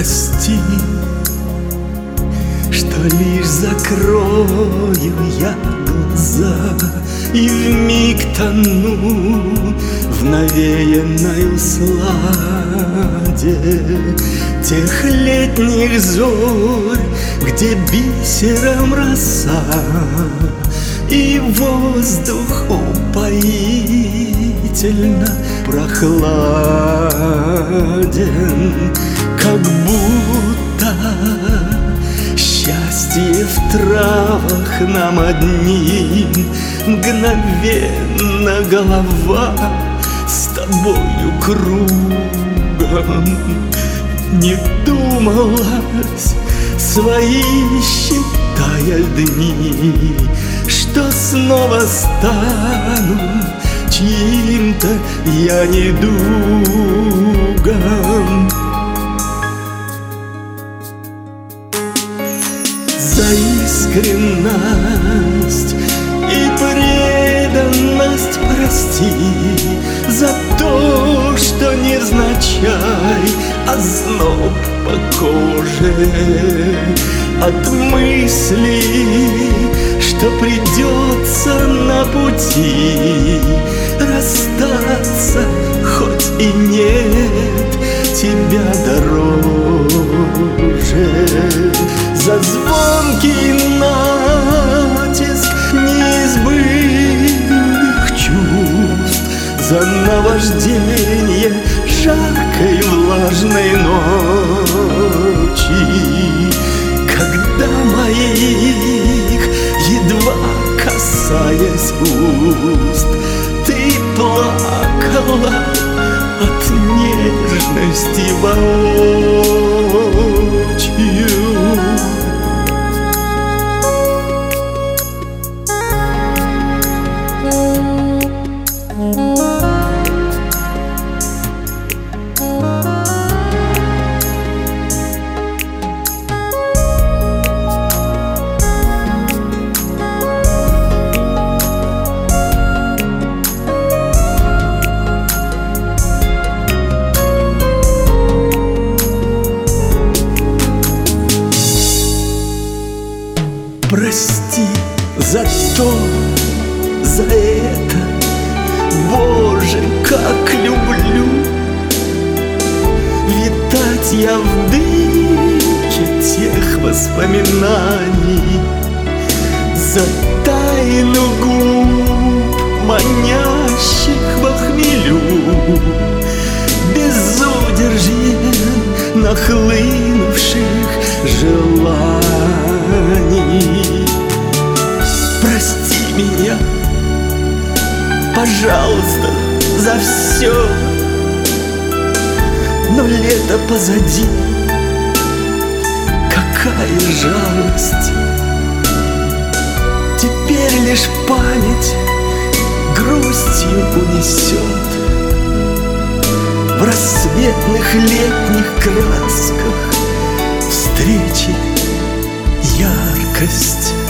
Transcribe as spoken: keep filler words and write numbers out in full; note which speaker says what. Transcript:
Speaker 1: прости, что лишь закрою я глаза и вмиг тону в навеянной усладе тех летних зорь, где бисером роса и воздух упоительно прохладен, как будто счастье в травах нам одним. Мгновенно голова с тобою кругом. Не думалось, свои считая дни, что снова стану чьим-то я недугом. За искренность и преданность прости, за то, что невзначай озноб по коже от мысли, что придется на пути расстаться, хоть и нет тебя дороже. За звонкий натиск неизбывных чувств, за наваждение жаркой влажной ночи, когда моих, едва касаясь уст, ты плакала от нежности воочию. Прости за то, за это, Боже, как люблю витать я в дымке тех воспоминаний, за тайну губ, манящих во хмелю, безудержен нахлынувших желаний. Прости меня, пожалуйста, за все, но лето позади, какая жалость. Теперь лишь память грустью унесет в рассветных летних красках встречи яркость.